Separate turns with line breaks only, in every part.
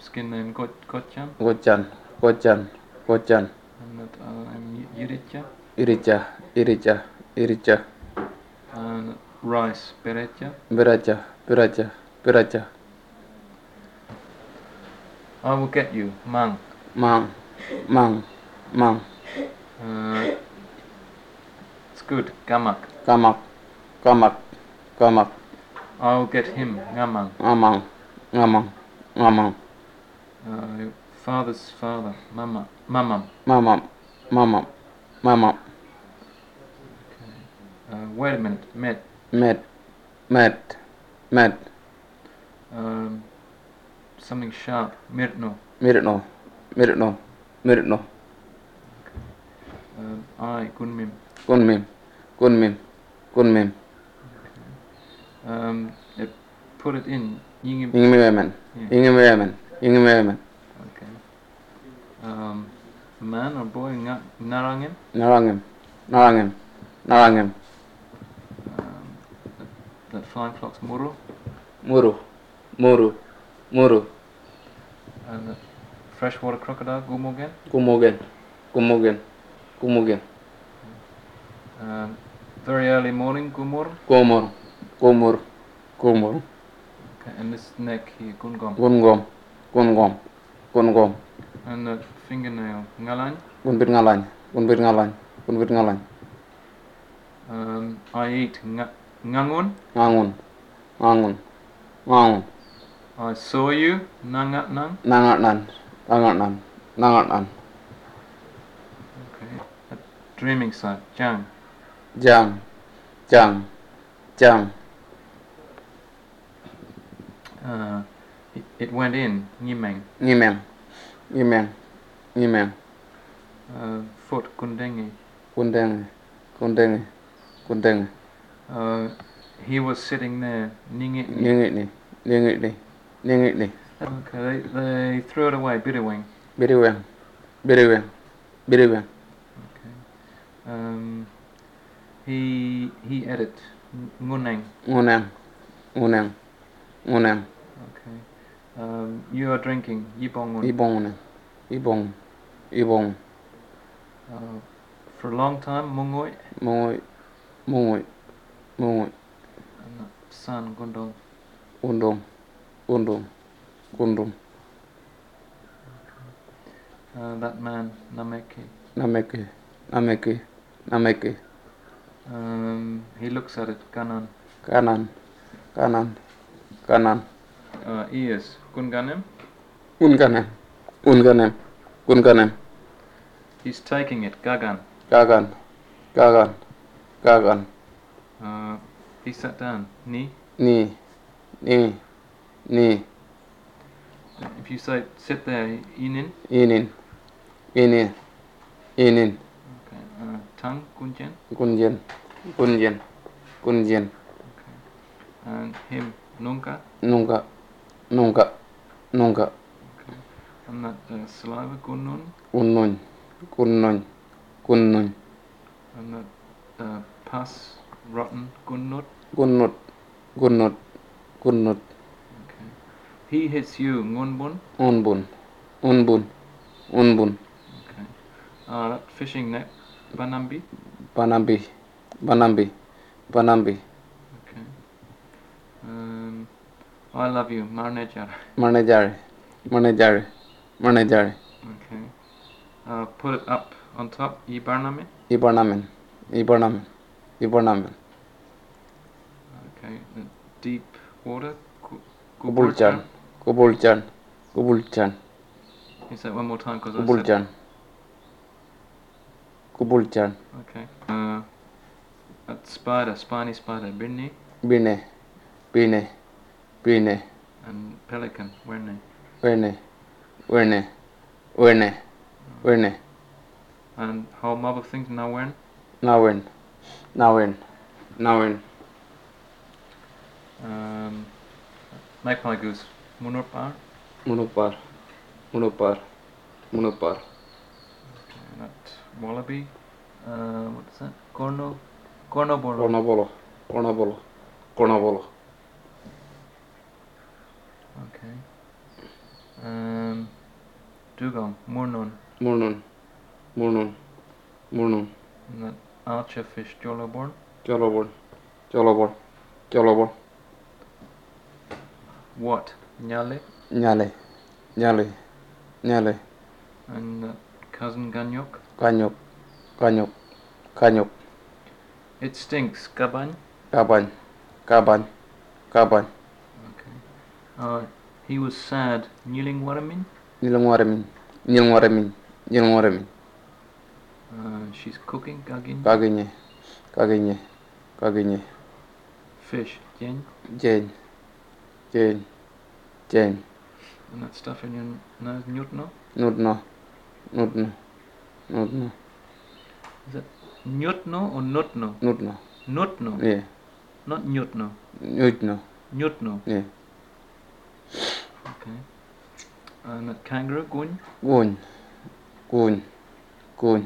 skin name Gotchan.
Gochan.
And that I'm Yiricha.
Iricha.
And rice, Perecha.
Piracha.
I will get you, Mang.
Mang.
It's good, Gamak.
Kamak.
I will get him, Ngamang.
Ngamang.
Father's father, Mamam.
Mamam.
Okay. Wait a minute,
Met.
Something sharp, Mirno.
Mirno.
I, Kunmim.
Kunmim.
Put it in, Yingim.
Ingimiamen.
Okay. Man or boy, Narangim.
Narangim.
That flying fox, Muru.
Muru.
And the freshwater crocodile, Gumogen.
Gumogen.
Very early morning, Gumur.
Gomor.
Okay, and this neck here, Gungom.
Gungom.
And the fingernail, Ngalan.
Gunbir ngalan.
I eat Ngangun.
Ngangun.
I saw you, Nangatnang.
Nangatnan.
Okay. A dreaming site, Jang.
Jang.
It went in, Nyimeng.
Ngimeng.
Foot, Kundengi.
Kundeng.
He was sitting there, Ningit.
Ningitni.
Okay, they threw it away, Bitterwing.
Biriweng.
Okay. He ate it, Nguneng.
Nguneng.
Okay. You are drinking, Yibongun.
Ibong.
For a long time, Mungoy.
Mungoi.
And San Gondong.
Gundum.
That man, Nameke.
Nameke.
He looks at it, Kanan.
Kanan.
Ears, Kunganem.
Unganem.
He's taking it, Gagan.
Gagan.
He sat down, Ni.
Ni.
If you say sit there, Inin.
Inin.
Okay. Tang, Kunjen.
Kunjen.
Okay. And him, Nunca.
Nunca.
Okay. And that saliva, Gunnun.
Kunnoin.
And that pus, rotten, Gunnut.
Gunnut.
Okay. He hits you, Ngunbun.
Unbun.
Okay. That fishing net, Banambi.
Banambi.
Okay. I love you, Marnejar.
Manejare.
Okay. Put it up on top, Ibarname.
Ibarnamen.
Okay. The deep water,
Kubulchan.
You say it one more time because I said.
Kubulchan.
Okay. That spider, spiny spider, Birni.
Bine.
And pelican, Werne.
Werne.
And whole mob of things, Nawern.
Nawen.
Magpie goose, Munurpar.
Munupar.
Okay, that wallaby. What's that? Cornobolo.
Cornabolo.
Okay. dugong, murnon.
Murnon. Murnon. Murnon.
And that archer fish, joloborn.
Jolobor. Jolobor. Jolobor.
What? Nyale.
Nyale. Nyale. Nyale.
And that cousin ganyok.
Kanyok. Kanyok. Kanyok.
It stinks, kabany.
Kaban. Kaban. Kaban.
Okay. He was sad, Niling Waramin.
Nilngwaramin. Nilngwaramin. Nilngwaramin.
She's cooking, gagin.
Kaginye. Kaginye. Kaginye.
Fish, jen.
Jane. Jane. Jane.
And that stuff in your nose, nyutno.
Nudno. Nudno. Nudno.
Is it nyutno or nutno?
Nudno.
Nutno,
Yeah.
not nyutno.
Nudno.
Nyutno.
Yeah.
Okay. And that kangaroo, gun.
Gun. Gun. Gun.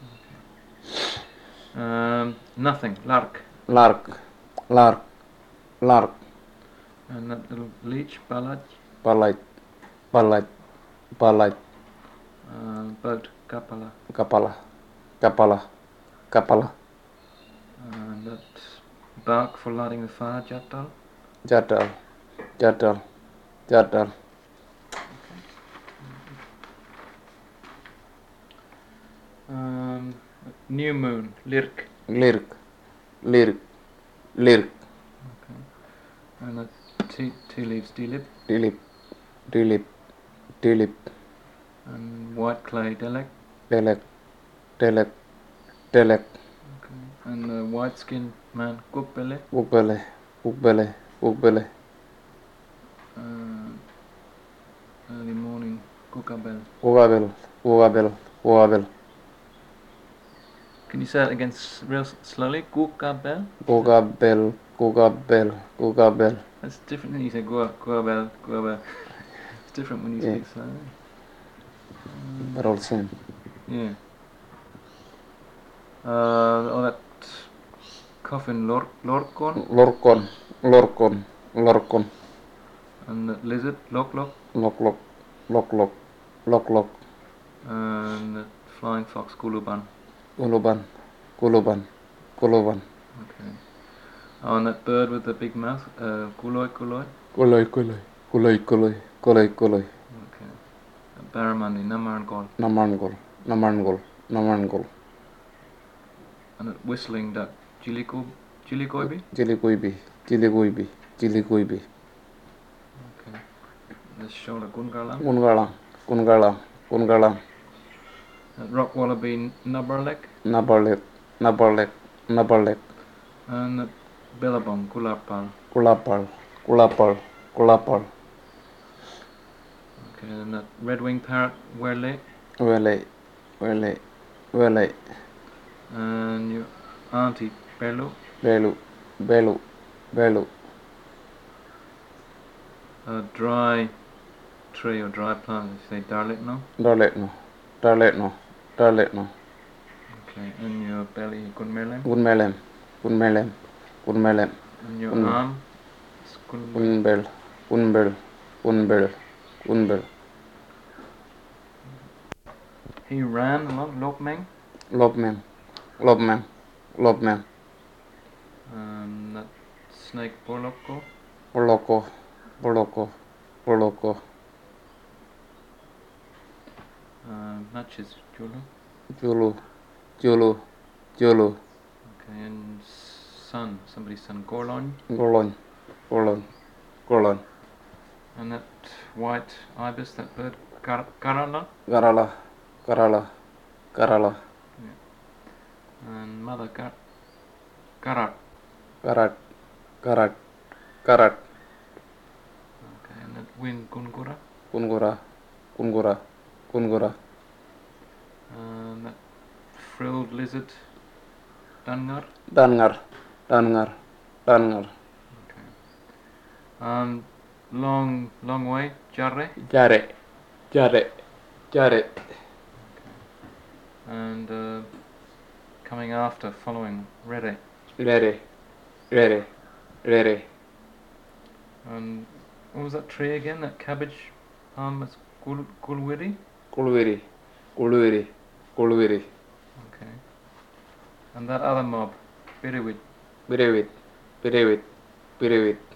Nothing, lark.
Lark. Lark. Lark.
And that little leech, balaj.
Palait. Palait. Palait.
Boat, kapala.
Kapala. Kapala. Kapala.
And that bark for lighting the fire, jatal.
Jadal. Jadal. Jadal.
New moon, lirk.
Lyric. Lyric. Lyric.
Okay. And that tea leaves, dilip.
Dilip. Dilip. Dilip.
And white clay, delek.
Delek. Delek. Delek.
Okay. And the white skinned man, kukbele.
Ukbele. Ukbele. Ukbele.
Early morning, kukabel.
Ugabel. Ugabel. Ugabel.
Can you say it again real slowly? Kukabel?
Ugabel. Ugabel. Ugabel.
That's different than you say guabel, guabel. It's different when you
Yeah.
speak slowly.
They're all the same.
Yeah. All that coffin, lorkon.
Lorkon. Lorkon. Lorkon.
And the lizard, lok.
Lok lok. Lok lok. Lok lok.
And the flying fox, kuluban.
Kuluban. Kuluban. Kuluban.
Okay. Oh, and that bird with the big mouth, kuloi.
Kuloi. Kuloi. Kuloi. Kuloi. Kuloi. Kuloi.
Okay. Barramundi, namarngol.
Namarngol. Namarngol. Namarngol.
And that whistling duck, jilikoibi.
Jilikuibi. Jilikuibi. Jilikuibi.
Okay. The shoulder, gungarlang.
Kungalang. Kungalang. Kungalang.
That rock wallaby, nabarlek.
Nabarlek. Nabarlek. Nabarlek.
And that billabong, kulapal.
Kulapal. Kulapal. Kulapal.
Okay, and that red-winged parrot, werle.
Wele. Wele. Wele.
And your auntie, berlu.
Belu. Belu. Belu.
A dry tree or dry plant, you say darlet, no?
Darletno. Darletno. Darletno.
Okay, and your belly, gunmerlem.
Gunmelem. Gunmelem. Gunmelem.
And your
Gun-
arm, it's
Unbel. Unbel. Unbel. Unbel.
He ran along, lokmeng.
Lobmem. Lobmem. Lobmem.
That snake, borloko.
Poloko. Poloko. Poloko.
Matches, julu.
Julu. Julu. Julu.
Okay, and sun, somebody's son, gorlon.
Golon. Golon. Golon.
And that white ibis, that bird, karala.
Karala. Karala. Karala.
And mother, karat.
Karat. Karat. Karat.
Okay, and that wind, gungura.
Kungura. Kungura. Kungura.
And that frilled lizard, dangar.
Dangar. Dangar. Dangar.
Okay. And long way, jarre.
Jare. Jare. Jare.
And coming after, following, rere.
Rere. Rere. Rere.
And what was that tree again? That cabbage palm, that's gulwiri?
Kulviri, kulviri, kulviri.
Okay. And that other mob, Bidewit.
Pirivit, pirivit, pirivit.